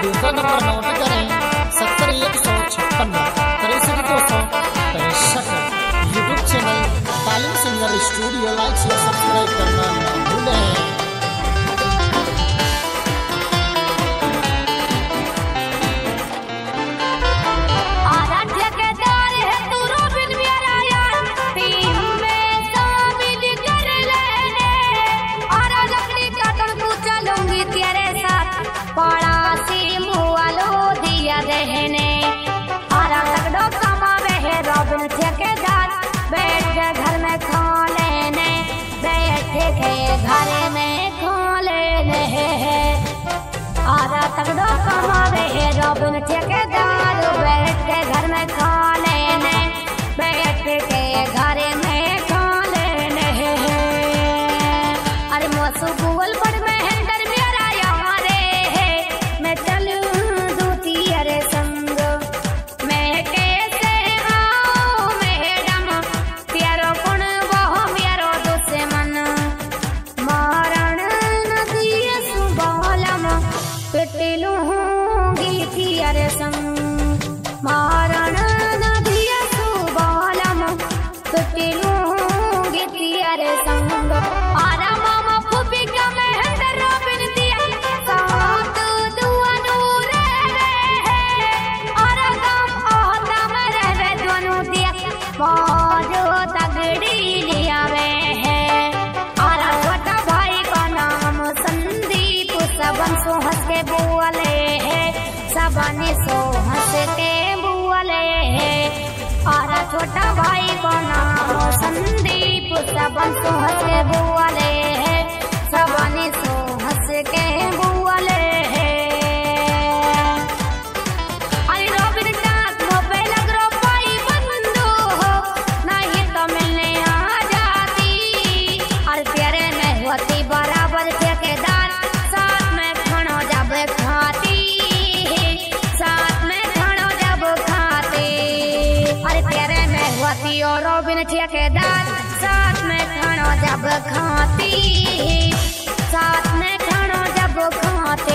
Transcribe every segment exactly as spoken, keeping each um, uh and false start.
दूसरा number note करें सत्तर एक सौ छप्पन तिरसठ दो सौ तिरसठ। यूट्यूब चैनल तालीम singer studio like share subscribe करना ना भूलें। घर में खा लेने बैठे के घर में खा लेने आधा तगड़ो कमावे है रॉबिन ठेकेदार बैठ के घर में खा लेने बैठ के घर में खा लेने। अरे मौसू गूगल पर में हैंडर मेरा यारे है मैं चलूं दूती अरे संग मैं कैसे आऊं मैडम प्यारो कुण वो मेरो दुश्मन मारण नदी सुबालम पिटलूंगी तेरे संग मारण नदी सुबालम पिटलूंगी तेरे संग। आरा मामा फूफी का मेहंदर रॉबिन दिया साथ दुआ नूर है आरा काम आता में रहवे दोनों दिया मौजो तगड़ी लियावे है। आरा छोटा भाई का नाम संदीप सबन सो हंस के बोले है सबने सो हंस के बोले है। आरा छोटा भाई का नाम संदीप सबन सो हंस के बोले है सबने सो हंस के बोले है। अरे रॉबिन डाक पे लग रो पाई बंदो हो नहीं तो मिलने आ जाती और प्यारे में होती बराबर ठेकेदार साथ में खाना जब खाती साथ में खाना जब खाती। अरे प्यारे में होती और रॉबिन ठेकेदार साथ में खाना जब खाती साथ में खाना जब खाते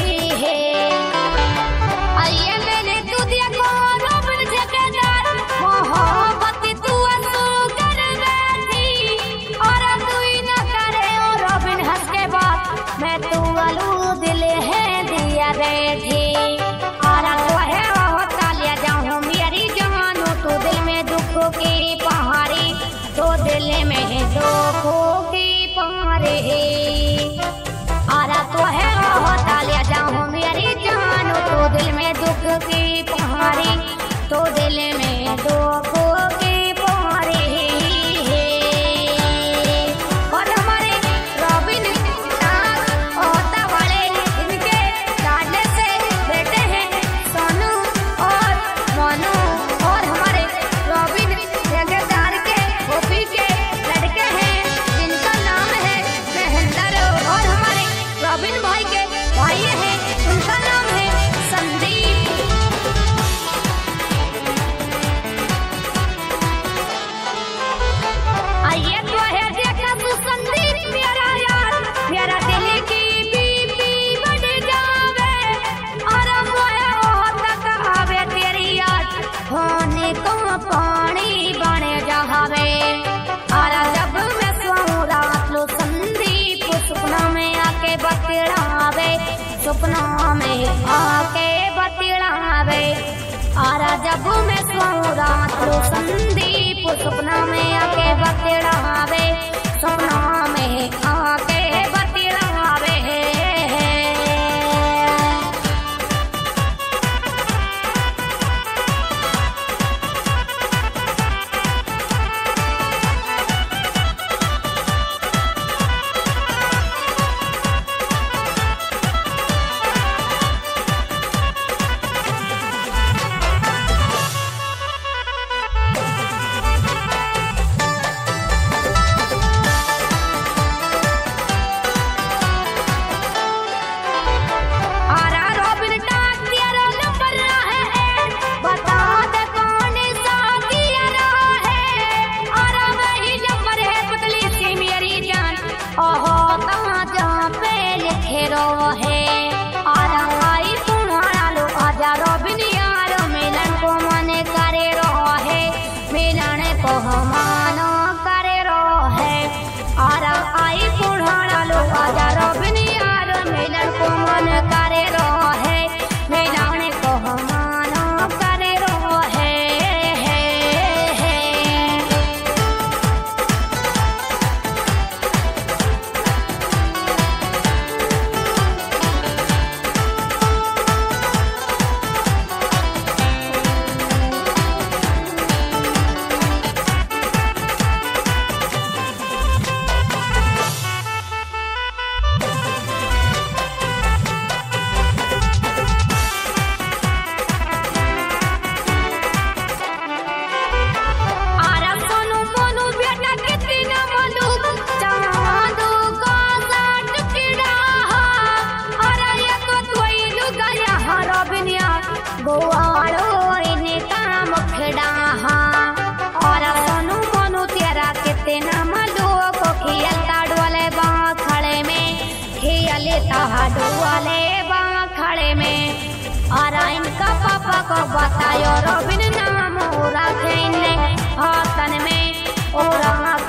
आइए मैंने तू दिया को रॉबिन ठेकेदार मोहब्बत तू असू कर बैठी और तू ही न करे और रॉबिन हंस के बात मैं तू अलू दिल है दिया बैठी आरा तो है होता लिया जाऊं मेरी जवानों तो दिल में दुख की पहाड़ी तो दिल में दुखों की पहाड़ी आरा तो है होता लिया जाऊं मेरी जवानों तो दिल में दुख की पहाड़ी तो दिल में दुखों की पहाड़ी। और हमारे रॉबिन डाक होता वाले इनके लाडले से बेटे हैं सोनू और मोनू और हमारे रॉबिन ठेकेदार के ओपी के लड़के हैं जिनका नाम है महेंद्र और हमारे रॉबिन भाई के भाई हैं उनका नाम है संदीप। आइए तो है देखा तू संदीप मेरा यार मेरा दिल की बीपी बढ़ जावे और मोया होता कहावे तेरी याद होने को पानी बन जावे। आरा जब मैं सोऊं रात लो संदीप सपना में आके बतलावे सपना में आके बतलावे। आरा जब मैं सोऊं रात लो संदीप सपना में आके बतलावे सपना में आके बतलावे। ललिता डुआले खड़े में और इनका पापा को बतायो रोबिन नाम रखे हाथन में और